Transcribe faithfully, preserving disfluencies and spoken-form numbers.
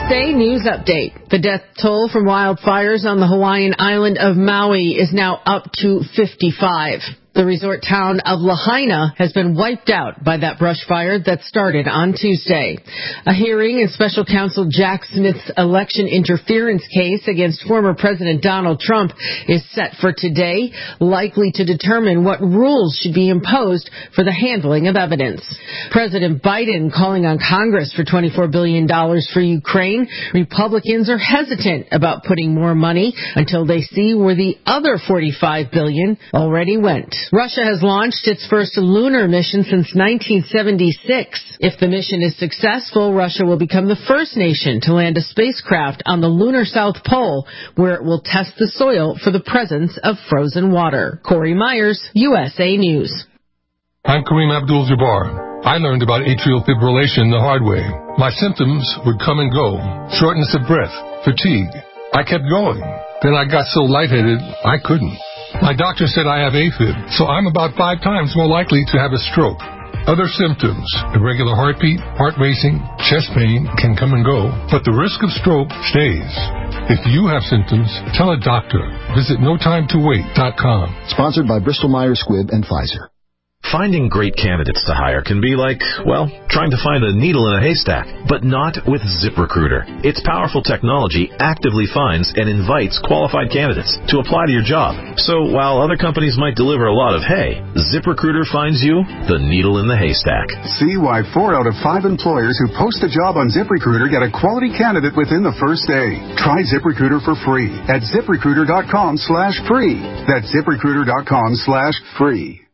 A News Update. The death toll from wildfires on the Hawaiian island of Maui is now up to fifty-five. The resort town of Lahaina has been wiped out by that brush fire that started on Tuesday. A hearing in special counsel Jack Smith's election interference case against former President Donald Trump is set for today, likely to determine what rules should be imposed for the handling of evidence. President Biden calling on Congress for twenty-four billion dollars for Ukraine. Republicans are hesitant about putting more money until they see where the other forty-five billion dollars already went. Russia has launched its first lunar mission since nineteen seventy-six. If the mission is successful, Russia will become the first nation to land a spacecraft on the lunar South Pole, where it will test the soil for the presence of frozen water. Corey Myers, U S A News. I'm Kareem Abdul-Jabbar. I learned about atrial fibrillation the hard way. My symptoms would come and go. Shortness of breath, fatigue. I kept going. Then I got so lightheaded, I couldn't. My doctor said I have AFib, so I'm about five times more likely to have a stroke. Other symptoms, irregular heartbeat, heart racing, chest pain can come and go, but the risk of stroke stays. If you have symptoms, tell a doctor. Visit no time to wait dot com. Sponsored by Bristol Myers Squibb and Pfizer. Finding great candidates to hire can be like, well, trying to find a needle in a haystack, but not with ZipRecruiter. Its powerful technology actively finds and invites qualified candidates to apply to your job. So while other companies might deliver a lot of hay, ZipRecruiter finds you the needle in the haystack. See why four out of five employers who post a job on ZipRecruiter get a quality candidate within the first day. Try ZipRecruiter for free at ZipRecruiter dot com slash free. That's ZipRecruiter dot com slash free.